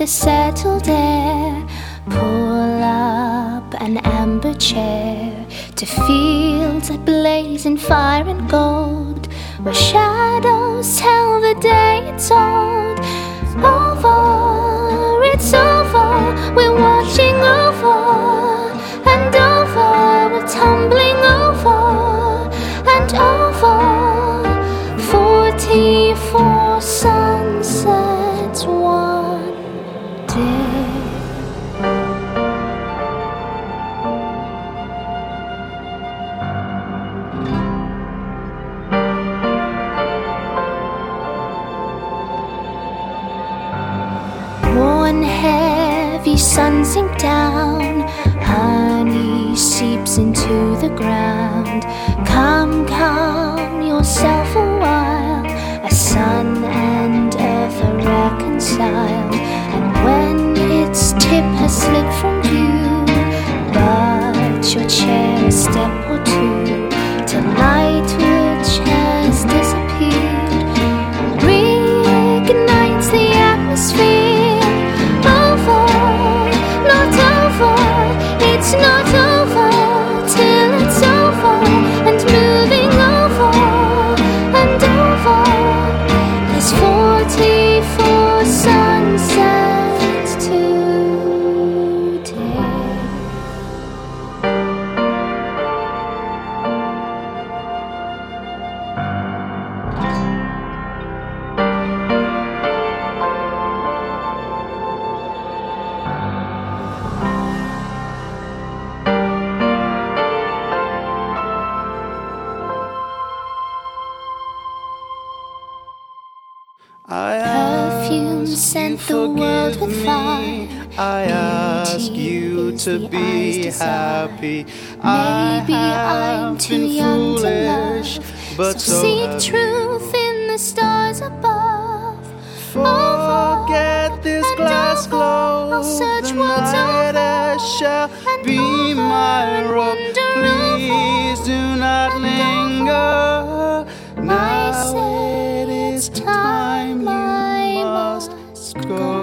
the settled air, pull up an amber chair to fields that blaze in fire and gold, where shadows tell the day it's old. Over, it's over, we're watching over and over, we're tumbling over and over. 44 sunsets one day. One heavy sun sink down, honey seeps into the ground. Come, calm yourself a while, as sun and earth are reconciled. And when its tip has slipped from view, but your chair a step or two, to light which has disappeared reignites the atmosphere. It's not over till it's over, and moving over and over. There's 44 sunsets today. Perfume sent the world with fire. I ask you to be happy. Maybe I'm too young to love, but so seek truth in the stars above. Forget this glass globe. I'll search The worlds night air over shall and be over my and robe. wander Please over do not and linger. I Now said it is time you must go.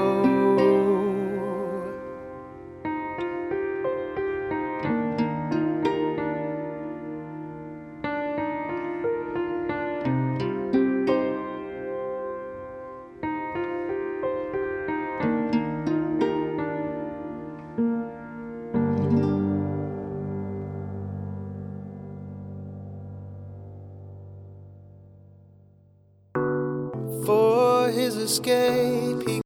For his escape, he